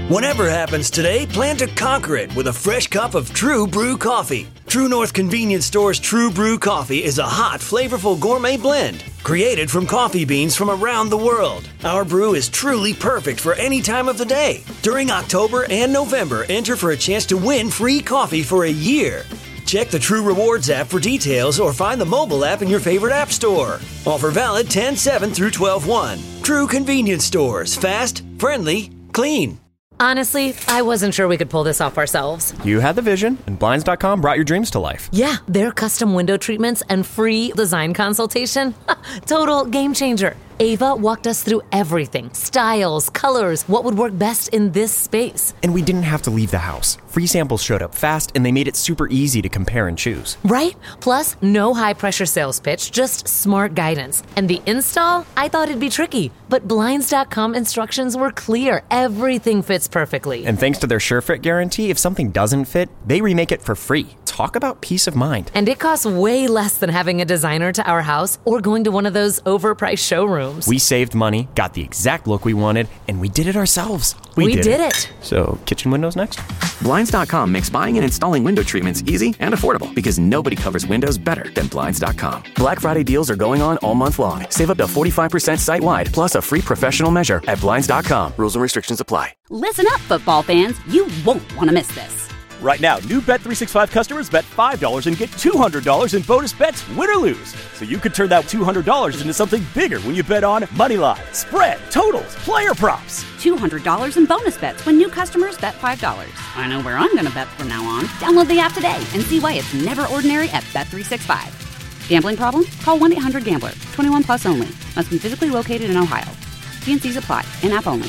Whatever happens today, plan to conquer it with a fresh cup of True Brew coffee. True North Convenience Store's True Brew coffee is a hot, flavorful gourmet blend created from coffee beans from around the world. Our brew is truly perfect for any time of the day. During October and November, enter for a chance to win free coffee for a year. Check the True Rewards app for details or find the mobile app in your favorite app store. Offer valid 10/7 through 12/1. True Convenience Stores. Fast, friendly, clean. Honestly, I wasn't sure we could pull this off ourselves. You had the vision, and Blinds.com brought your dreams to life. Yeah, their custom window treatments and free design consultation. Total game changer. Ava walked us through everything. Styles, colors, what would work best in this space. And we didn't have to leave the house. Free samples showed up fast, and they made it super easy to compare and choose. Right? Plus, no high-pressure sales pitch, just smart guidance. And the install? I thought it'd be tricky, but Blinds.com instructions were clear. Everything fits perfectly. And thanks to their SureFit guarantee, if something doesn't fit, they remake it for free. Talk about peace of mind. And it costs way less than having a designer to our house or going to one of those overpriced showrooms. We saved money, got the exact look we wanted, and we did it ourselves. We did it. So, kitchen windows next? Blinds.com makes buying and installing window treatments easy and affordable because nobody covers windows better than Blinds.com. Black Friday deals are going on all month long. Save up to 45% site-wide, plus a free professional measure at Blinds.com. Rules and restrictions apply. Listen up, football fans. You won't want to miss this. Right now, new Bet365 customers bet $5 and get $200 in bonus bets, win or lose. So you could turn that $200 into something bigger when you bet on money line, spread, totals, player props. $200 in bonus bets when new customers bet $5. I know where I'm going to bet from now on. Download the app today and see why it's never ordinary at Bet365. Gambling problem? Call 1-800-GAMBLER. 21 plus only. Must be physically located in Ohio. T&Cs apply. In-app only.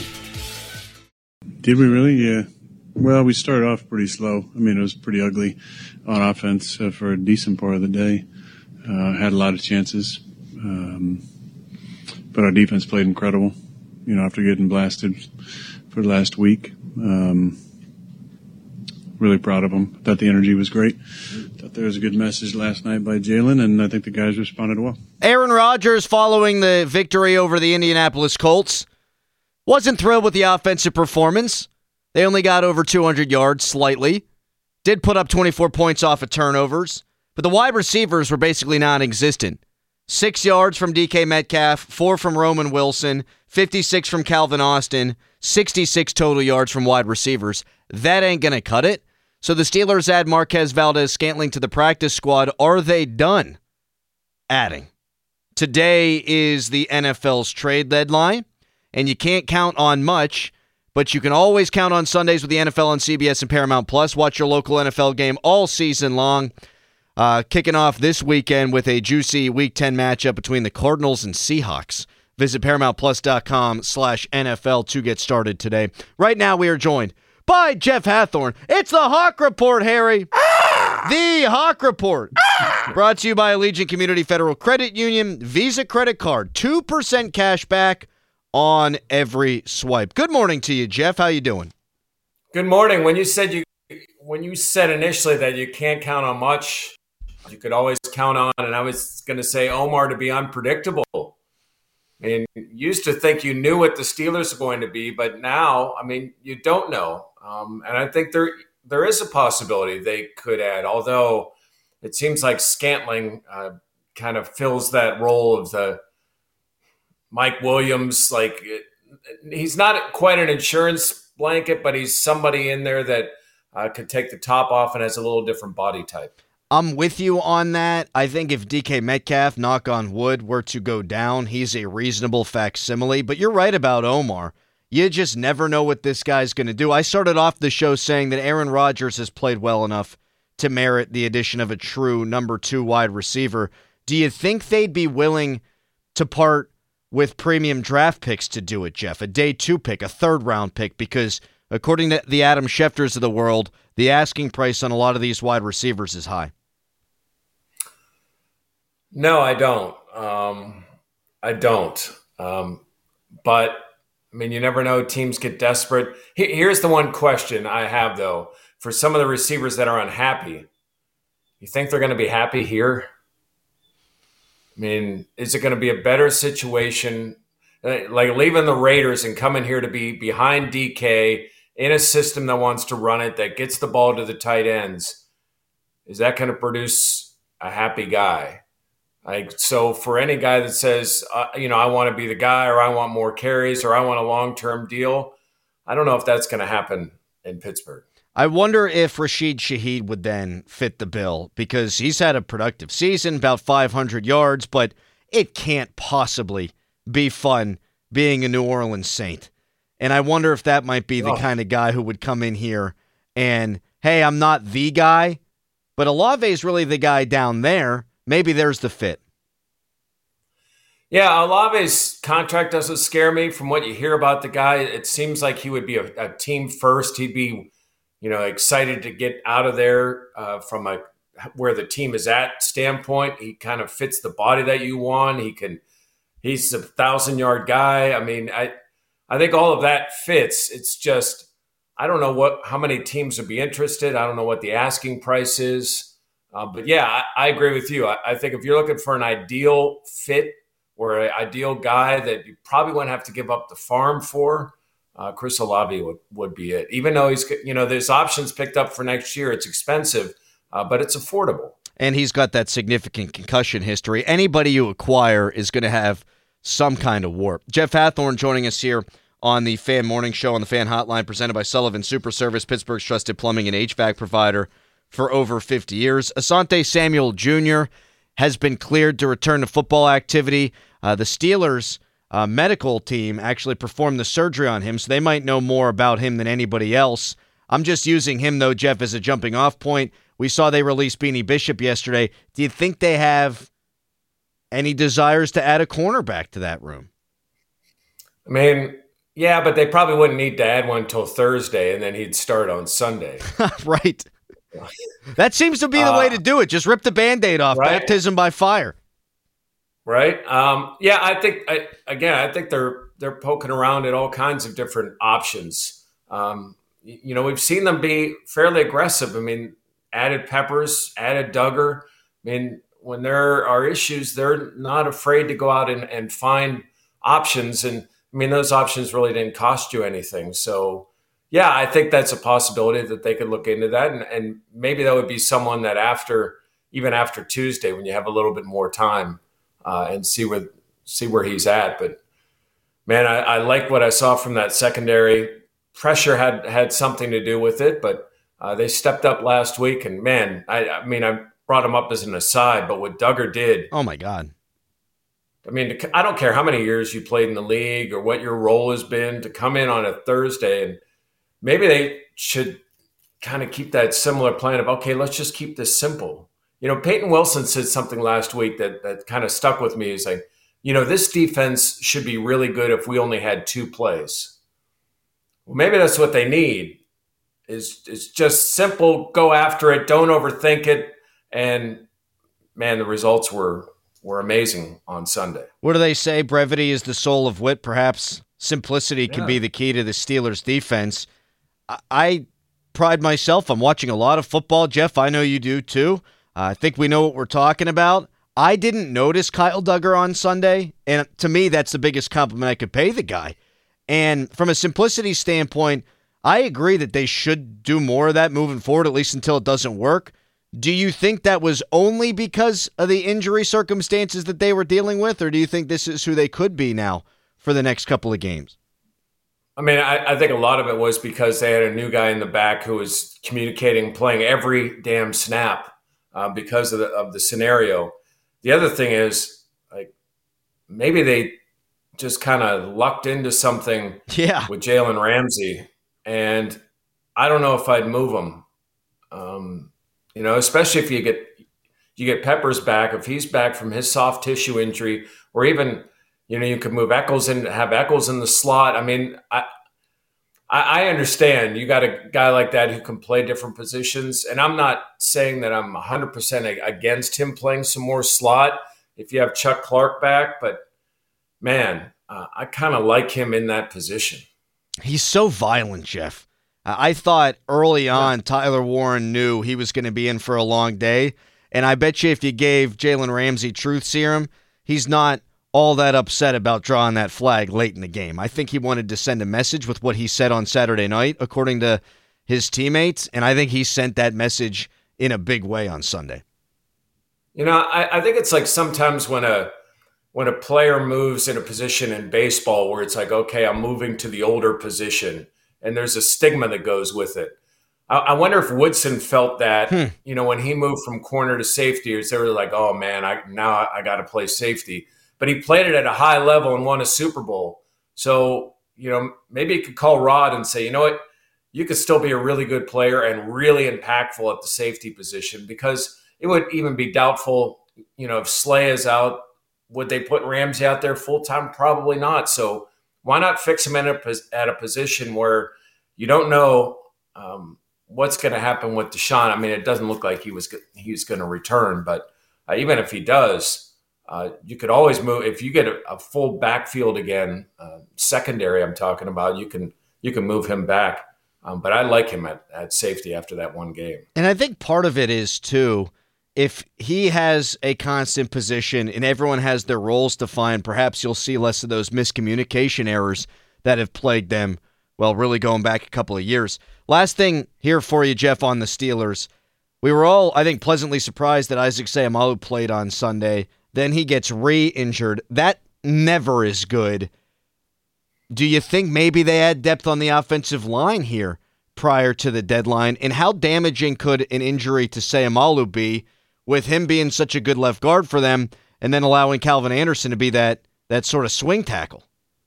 Did we really? Yeah. Well, we started off pretty slow. I mean, it was pretty ugly on offense for a decent part of the day. Had a lot of chances. But our defense played incredible, after getting blasted for the last week. Really proud of them. Thought the energy was great. Thought there was a good message last night by Jalen, and I think the guys responded well. Aaron Rodgers, following the victory over the Indianapolis Colts, wasn't thrilled with the offensive performance. They only got over 200 yards slightly. Did put up 24 points off of turnovers. But the wide receivers were basically non-existent. 6 yards from DK Metcalf, 4 from Roman Wilson, 56 from Calvin Austin, 66 total yards from wide receivers. That ain't going to cut it. So the Steelers add Marquez Valdes-Scantling to the practice squad. Are they done adding? Today is the NFL's trade deadline, and you can't count on much. But you can always count on Sundays with the NFL on CBS and Paramount Plus. Watch your local NFL game all season long. Kicking off this weekend with a juicy Week 10 matchup between the Cardinals and Seahawks. Visit ParamountPlus.com/NFL to get started today. Right now we are joined by Jeff Hathhorn. It's the Hawk Report, Harry. The Hawk Report. Brought to you by Allegiant Community Federal Credit Union. Visa credit card. 2% cash back on every swipe. Good morning to you, Jeff. How you doing? Good morning. When you said initially that you can't count on much, you could always count on, and I was going to say Omar to be unpredictable. I mean, you used to think you knew what the Steelers are going to be, but now, you don't know. And I think there is a possibility they could add, although it seems like Scantling kind of fills that role of the Mike Williams. He's not quite an insurance blanket, but he's somebody in there that could take the top off and has a little different body type. I'm with you on that. I think if DK Metcalf, knock on wood, were to go down, he's a reasonable facsimile. But you're right about Omar. You just never know what this guy's going to do. I started off the show saying that Aaron Rodgers has played well enough to merit the addition of a true number 2 wide receiver. Do you think they'd be willing to part with premium draft picks to do it, Jeff? A day 2 pick, a 3rd round pick, because according to the Adam Schefters of the world, the asking price on a lot of these wide receivers is high. No, I don't. But you never know. Teams get desperate. Here's the one question I have, though, for some of the receivers that are unhappy. You think they're going to be happy here? Is it going to be a better situation, like leaving the Raiders and coming here to be behind DK in a system that wants to run it, that gets the ball to the tight ends, is that going to produce a happy guy? So for any guy that says, I want to be the guy, or I want more carries, or I want a long-term deal, I don't know if that's going to happen in Pittsburgh. I wonder if Rashid Shaheed would then fit the bill, because he's had a productive season, about 500 yards, but it can't possibly be fun being a New Orleans Saint. And I wonder if that might be the kind of guy who would come in here and, hey, I'm not the guy, but Olave is really the guy down there. Maybe there's the fit. Yeah, Olave's contract doesn't scare me. From what you hear about the guy, it seems like he would be a team first. He'd be, excited to get out of there from where the team is at standpoint. He kind of fits the body that you want. He's a 1,000-yard guy. I mean, I think all of that fits. It's just, I don't know how many teams would be interested. I don't know what the asking price is. But yeah, I agree with you. I think if you're looking for an ideal fit or an ideal guy that you probably wouldn't have to give up the farm for, Chris Olave would be it. Even though there's options picked up for next year, it's expensive, but it's affordable. And he's got that significant concussion history. Anybody you acquire is going to have some kind of warp. Jeff Hathhorn joining us here on the Fan Morning Show on the Fan Hotline, presented by Sullivan Super Service, Pittsburgh's trusted plumbing and HVAC provider for over 50 years. Asante Samuel Jr. has been cleared to return to football activity. The Steelers' medical team actually performed the surgery on him, so they might know more about him than anybody else. I'm just using him, though, Jeff, as a jumping-off point. We saw they released Beanie Bishop yesterday. Do you think they have any desires to add a cornerback to that room? I mean, yeah, but they probably wouldn't need to add one until Thursday, and then he'd start on Sunday. Right. That seems to be the way to do it. Just rip the Band-Aid off. Right? Baptism by fire. Right. Yeah, I think they're poking around at all kinds of different options. We've seen them be fairly aggressive. I mean, added Peppers, added Duggar. I mean, when there are issues, they're not afraid to go out and find options. And I mean, those options really didn't cost you anything. So, yeah, I think that's a possibility that they could look into that. And maybe that would be someone that even after Tuesday, when you have a little bit more time, and see where he's at. But man, I like what I saw from that secondary. Pressure had something to do with it, but they stepped up last week. And man, I brought him up as an aside, but what Duggar did. Oh my God. I mean, I don't care how many years you played in the league or what your role has been, to come in on a Thursday, and maybe they should kind of keep that similar plan of, okay, let's just keep this simple. Peyton Wilson said something last week that kind of stuck with me. He's like, this defense should be really good if we only had 2 plays. Well, maybe that's what they need is just simple, go after it, don't overthink it. And, man, the results were amazing on Sunday. What do they say? Brevity is the soul of wit. Perhaps simplicity can be the key to the Steelers' defense. I pride myself on watching a lot of football. Jeff, I know you do too. I think we know what we're talking about. I didn't notice Kyle Duggar on Sunday, and to me, that's the biggest compliment I could pay the guy. And from a simplicity standpoint, I agree that they should do more of that moving forward, at least until it doesn't work. Do you think that was only because of the injury circumstances that they were dealing with, or do you think this is who they could be now for the next couple of games? I mean, I think a lot of it was because they had a new guy in the back who was communicating, playing every damn snap. Because of the scenario. The other thing is, like, maybe they just kind of lucked into something with Jalen Ramsey, and I don't know if I'd move him. Especially if you get Peppers back, if he's back from his soft tissue injury, or even you could move Echols in, have Echols in the slot. I mean, I understand you got a guy like that who can play different positions, and I'm not saying that I'm 100% against him playing some more slot if you have Chuck Clark back, but man, I kind of like him in that position. He's so violent, Jeff. I thought early on Tyler Warren knew he was going to be in for a long day, and I bet you if you gave Jalen Ramsey truth serum, he's not all that upset about drawing that flag late in the game. I think he wanted to send a message with what he said on Saturday night, according to his teammates, and I think he sent that message in a big way on Sunday. I think it's like sometimes when a player moves in a position in baseball where it's like, okay, I'm moving to the older position, and there's a stigma that goes with it. I wonder if Woodson felt that, when he moved from corner to safety, they were like, oh man, I got to play safety. But he played it at a high level and won a Super Bowl. So, maybe he could call Rod and say, you know what, you could still be a really good player and really impactful at the safety position, because it would even be doubtful, if Slay is out, would they put Ramsey out there full-time? Probably not. So why not fix him at a position where you don't know what's going to happen with Deshaun? I mean, it doesn't look like he's going to return, but even if he does, you could always move. If you get a full backfield again, secondary I'm talking about, you can move him back. But I like him at safety after that one game. And I think part of it is, too, if he has a constant position and everyone has their roles defined, perhaps you'll see less of those miscommunication errors that have plagued them, really going back a couple of years. Last thing here for you, Jeff, on the Steelers. We were all, I think, pleasantly surprised that Isaac Seumalo played on Sunday. Then he gets re-injured. That never is good. Do you think maybe they had depth on the offensive line here prior to the deadline? And how damaging could an injury to Seumalo be with him being such a good left guard for them and then allowing Calvin Anderson to be that sort of swing tackle?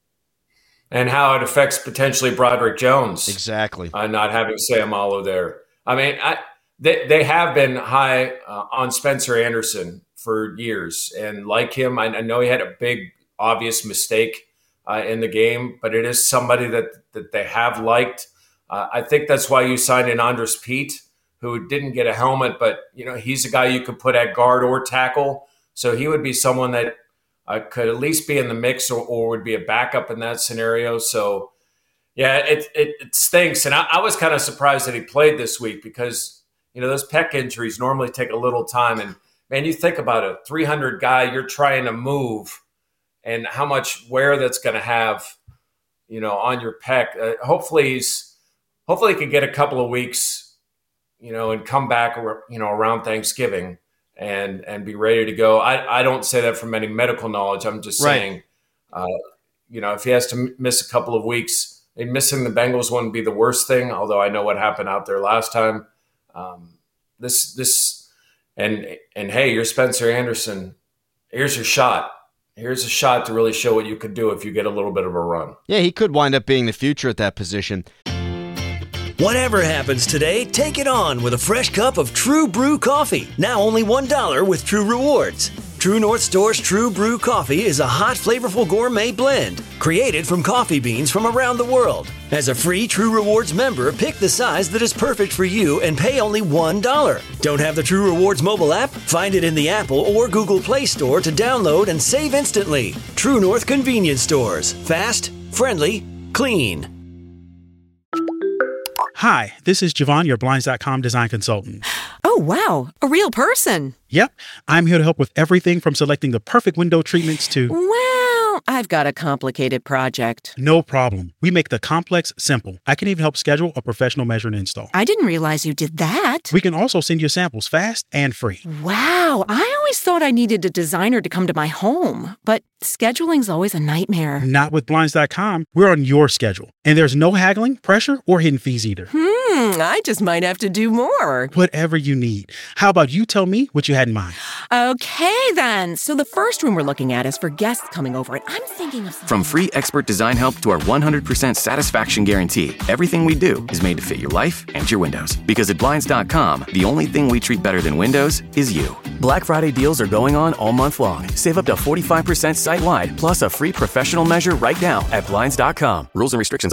And how it affects potentially Broderick Jones. Exactly. Not having Seumalo there. I mean, they have been high on Spencer Anderson for years. And like him, I know he had a big, obvious mistake in the game, but it is somebody that they have liked. I think that's why you signed in Andres Pete, who didn't get a helmet, but he's a guy you could put at guard or tackle. So he would be someone that could at least be in the mix or would be a backup in that scenario. So yeah, it stinks. And I was kind of surprised that he played this week because, those pec injuries normally take a little time. And man, you think about a 300 guy you're trying to move and how much wear that's going to have, on your pec. Hopefully he can get a couple of weeks, and come back, around Thanksgiving and be ready to go. I don't say that from any medical knowledge. I'm just saying, if he has to miss a couple of weeks, missing the Bengals wouldn't be the worst thing. Although I know what happened out there last time. And hey, you're Spencer Anderson. Here's your shot. Here's a shot to really show what you could do if you get a little bit of a run. Yeah, he could wind up being the future at that position. Whatever happens today, take it on with a fresh cup of True Brew Coffee. Now only $1 with True Rewards. True North Store's True Brew Coffee is a hot, flavorful gourmet blend created from coffee beans from around the world. As a free True Rewards member, pick the size that is perfect for you and pay only $1. Don't have the True Rewards mobile app? Find it in the Apple or Google Play Store to download and save instantly. True North Convenience Stores. Fast, friendly, clean. Hi, this is Javon, your Blinds.com design consultant. Oh, wow. A real person. Yep. I'm here to help with everything from selecting the perfect window treatments to... Well, I've got a complicated project. No problem. We make the complex simple. I can even help schedule a professional measure and install. I didn't realize you did that. We can also send you samples fast and free. Wow. I always thought I needed a designer to come to my home, but scheduling's always a nightmare. Not with Blinds.com. We're on your schedule. And there's no haggling, pressure, or hidden fees either. I just might have to do more. Whatever you need. How about you tell me what you had in mind? Okay, then. So the first room we're looking at is for guests coming over, and I'm thinking of... From free expert design help to our 100% satisfaction guarantee, everything we do is made to fit your life and your windows. Because at Blinds.com, the only thing we treat better than windows is you. Black Friday deals are going on all month long. Save up to 45% site-wide, plus a free professional measure right now at Blinds.com. Rules and restrictions apply.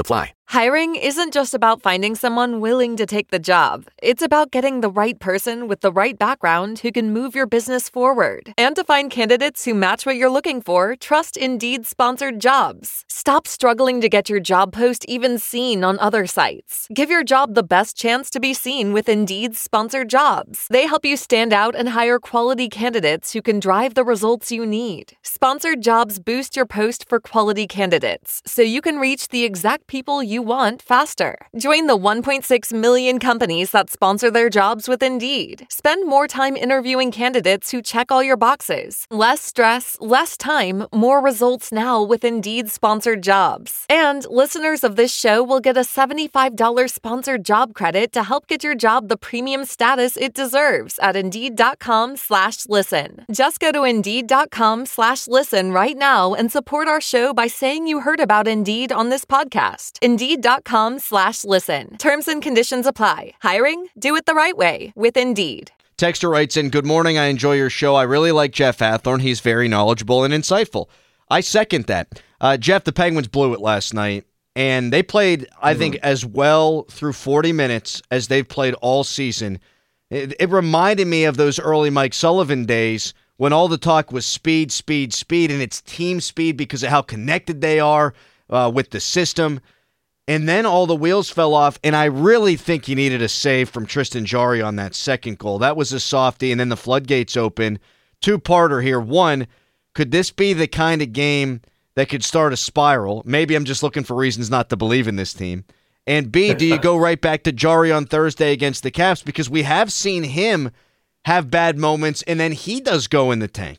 Hiring isn't just about finding someone willing to take the job. It's about getting the right person with the right background who can move your business forward. And to find candidates who match what you're looking for, trust Indeed-sponsored jobs. Stop struggling to get your job post even seen on other sites. Give your job the best chance to be seen with Indeed-sponsored jobs. They help you stand out and hire quality candidates who can drive the results you need. Sponsored jobs boost your post for quality candidates, so you can reach the exact people you want faster. Join the 1.6 million companies that sponsor their jobs with Indeed. Spend more time interviewing candidates who check all your boxes. Less stress, less time, more results now with Indeed sponsored jobs. And listeners of this show will get a $75 sponsored job credit to help get your job the premium status it deserves at Indeed.com/listen. Just go to Indeed.com/listen right now and support our show by saying you heard about Indeed on this podcast. Indeed.com/listen. Terms and conditions apply. Hiring? Do it the right way with Indeed. Texter writes in, good morning, I enjoy your show. I really like Jeff Hathorn. He's very knowledgeable and insightful. I second that. Jeff, the Penguins blew it last night, and they played, I think, as well through 40 minutes as they've played all season. It reminded me of those early Mike Sullivan days when all the talk was speed, speed, speed, and it's team speed because of how connected they are with the system. And then all the wheels fell off, and I really think he needed a save from Tristan Jarry on that second goal. That was a softie, and then the floodgates open. Two-parter here. One, could this be the kind of game that could start a spiral? Maybe I'm just looking for reasons not to believe in this team. And B, do you go right back to Jarry on Thursday against the Caps? Because we have seen him have bad moments, and then he does go in the tank.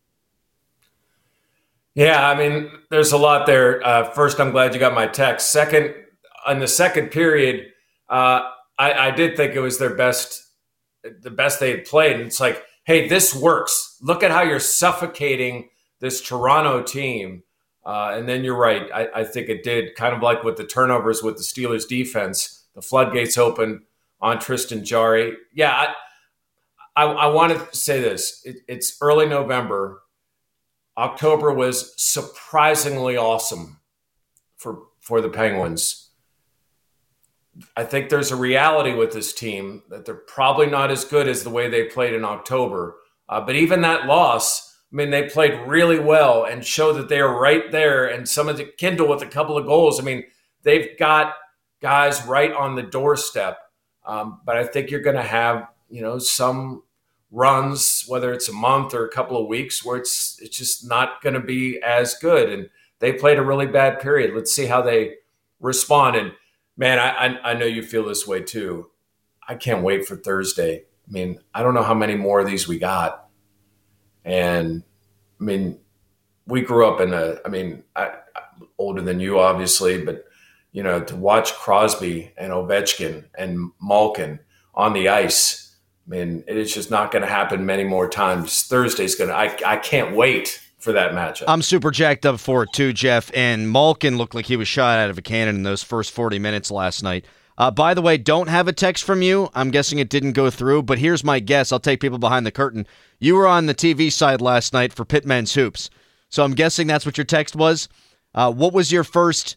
Yeah, I mean, there's a lot there. First, I'm glad you got my text. Second, in the second period, I did think it was the best they had played. And it's like, hey, this works. Look at how you're suffocating this Toronto team. And then you're right. I think it did, kind of like with the turnovers with the Steelers defense. The floodgates open on Tristan Jarry. Yeah, I wanted to say this. It's early November. October was surprisingly awesome for the Penguins. I think there's a reality with this team that they're probably not as good as the way they played in October. But even that loss, I mean, they played really well and showed that they are right there. And some of the Kindle with a couple of goals. I mean, they've got guys right on the doorstep. But I think you're going to have, some runs, whether it's a month or a couple of weeks, where it's just not going to be as good. And they played a really bad period. Let's see how they respond. And man, I know you feel this way too. I can't wait for Thursday. I mean, I don't know how many more of these we got. And I mean, we grew up I'm older than you, obviously, but to watch Crosby and Ovechkin and Malkin on the ice, I mean, it's just not going to happen many more times. Thursday's going to – I can't wait for that matchup. I'm super jacked up for it too, Jeff. And Malkin looked like he was shot out of a cannon in those first 40 minutes last night. By the way, don't have a text from you. I'm guessing it didn't go through, but here's my guess. I'll take people behind the curtain. You were on the TV side last night for Pitt Men's Hoops. So I'm guessing that's what your text was. What was your first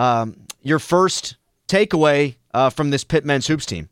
takeaway from this Pitt Men's Hoops team?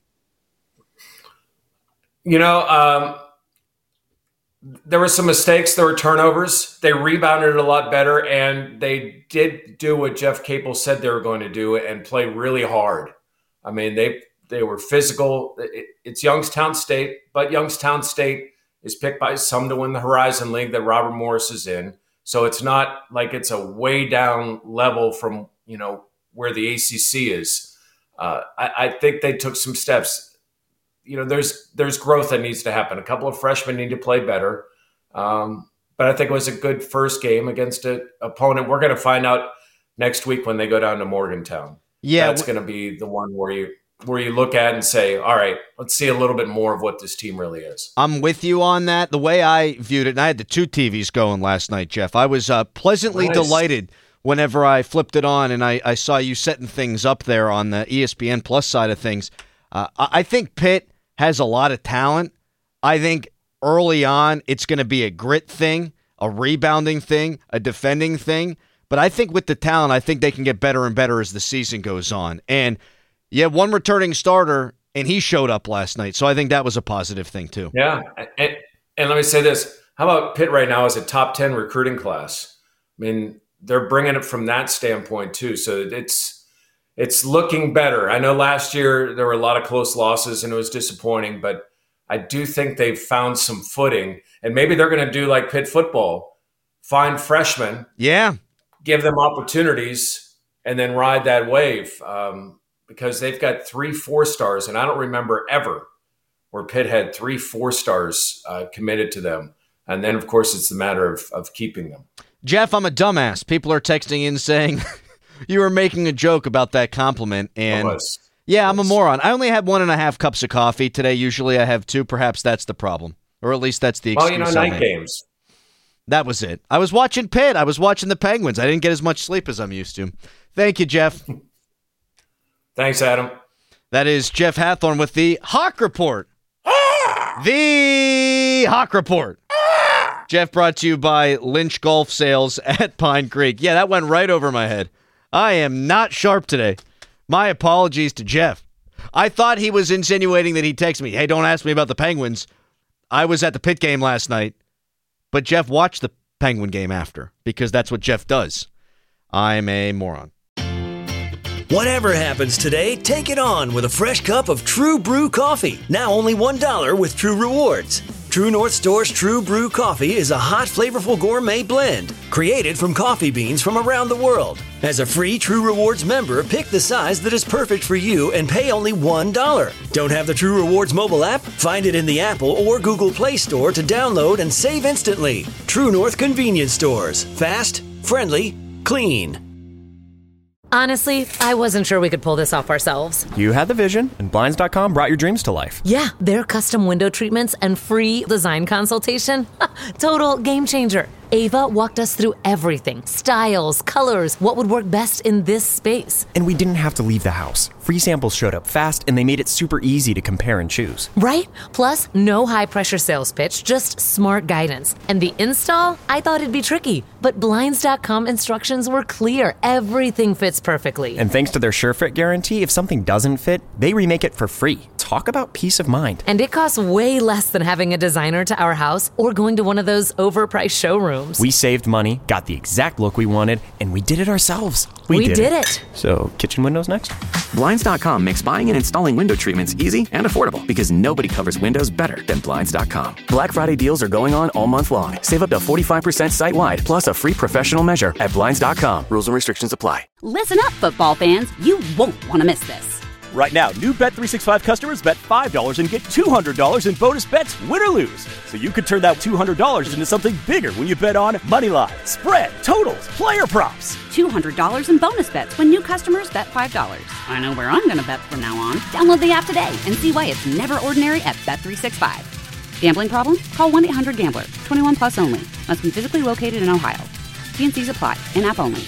There were some mistakes. There were turnovers. They rebounded a lot better, and they did do what Jeff Capel said they were going to do and play really hard. I mean, they were physical. It's Youngstown State, but Youngstown State is picked by some to win the Horizon League that Robert Morris is in. So it's not like it's a way down level from, where the ACC is. I think they took some steps. There's growth that needs to happen. A couple of freshmen need to play better. But I think it was a good first game against an opponent. We're going to find out next week when they go down to Morgantown. Yeah, that's going to be the one where you look at and say, all right, let's see a little bit more of what this team really is. I'm with you on that. The way I viewed it, and I had the two TVs going last night, Jeff, I was pleasantly delighted whenever I flipped it on and I saw you setting things up there on the ESPN Plus side of things. I think Pitt has a lot of talent. I think early on it's going to be a grit thing, a rebounding thing, a defending thing. But I think with the talent, I think they can get better and better as the season goes on. And you have one returning starter, and he showed up last night. So I think that was a positive thing, too. Yeah. And let me say this. How about Pitt right now as a top 10 recruiting class? I mean, they're bringing it from that standpoint, too. So it's looking better. I know last year there were a lot of close losses, and it was disappointing. But I do think they've found some footing. And maybe they're going to do like Pitt football, find freshmen. Yeah. Give them opportunities and then ride that wave because they've got 3 4-stars. And I don't remember ever where Pitt had 3 4-stars committed to them. And then, of course, it's the matter of keeping them. Jeff, I'm a dumbass. People are texting in saying you were making a joke about that compliment. And yeah, I'm a moron. I only had 1.5 cups of coffee today. Usually I have 2. Perhaps that's the problem. Or at least that's the excuse. Well, night games. That was it. I was watching Pitt. I was watching the Penguins. I didn't get as much sleep as I'm used to. Thank you, Jeff. Thanks, Adam. That is Jeff Hathorn with the Hawk Report. The Hawk Report. Jeff, brought to you by Lynch Golf Sales at Pine Creek. Yeah, that went right over my head. I am not sharp today. My apologies to Jeff. I thought he was insinuating that he'd text me, hey, don't ask me about the Penguins. I was at the Pitt game last night. But Jeff watched the Penguin game after, because that's what Jeff does. I'm a moron. Whatever happens today, take it on with a fresh cup of True Brew coffee. Now only $1 with True Rewards. True North Store's True Brew coffee is a hot, flavorful gourmet blend created from coffee beans from around the world. As a free True Rewards member, pick the size that is perfect for you and pay only $1. Don't have the True Rewards mobile app? Find it in the Apple or Google Play Store to download and save instantly. True North Convenience Stores. Fast, friendly, clean. Honestly, I wasn't sure we could pull this off ourselves. You had the vision, and Blinds.com brought your dreams to life. Yeah, their custom window treatments and free design consultation. Total game changer. Ava walked us through everything. Styles, colors, what would work best in this space. And we didn't have to leave the house. Free samples showed up fast, and they made it super easy to compare and choose. Right? Plus, no high-pressure sales pitch, just smart guidance. And the install? I thought it'd be tricky, but Blinds.com instructions were clear. Everything fits perfectly. And thanks to their SureFit guarantee, if something doesn't fit, they remake it for free. Talk about peace of mind. And it costs way less than having a designer to our house or going to one of those overpriced showrooms. We saved money, got the exact look we wanted, and we did it ourselves. We did it. So, kitchen windows next? Blinds.com makes buying and installing window treatments easy and affordable because nobody covers windows better than Blinds.com. Black Friday deals are going on all month long. Save up to 45% site-wide, plus a free professional measure at Blinds.com. Rules and restrictions apply. Listen up, football fans. You won't want to miss this. Right now, new Bet365 customers bet $5 and get $200 in bonus bets, win or lose. So you could turn that $200 into something bigger when you bet on moneyline, spread, totals, player props. $200 in bonus bets when new customers bet $5. I know where I'm going to bet from now on. Download the app today and see why it's never ordinary at Bet365. Gambling problem? Call 1-800-GAMBLER. 21 plus only. Must be physically located in Ohio. T&Cs apply. In-app only.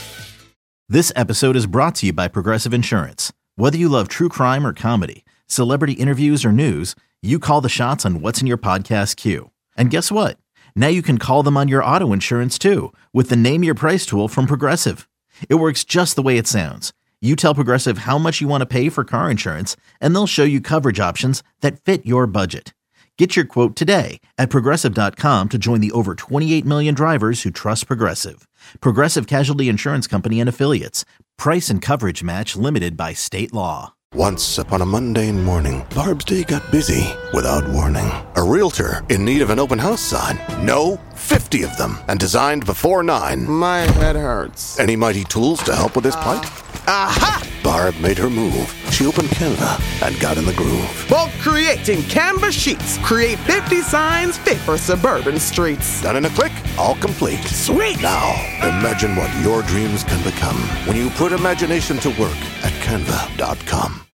This episode is brought to you by Progressive Insurance. Whether you love true crime or comedy, celebrity interviews or news, you call the shots on what's in your podcast queue. And guess what? Now you can call them on your auto insurance too with the Name Your Price tool from Progressive. It works just the way it sounds. You tell Progressive how much you want to pay for car insurance, and they'll show you coverage options that fit your budget. Get your quote today at Progressive.com to join the over 28 million drivers who trust Progressive. Progressive Casualty Insurance Company and Affiliates. Price and coverage match limited by state law. Once upon a mundane morning, Barb's day got busy without warning. A realtor in need of an open house sign. No, 50 of them, and designed before 9. My head hurts. Any mighty tools to help with this plight? Aha! Barb made her move. She opened Canva and got in the groove. Bulk creating Canva sheets. Create 50 signs fit for suburban streets. Done in a click, all complete. Sweet! Now, imagine what your dreams can become when you put imagination to work at Canva.com.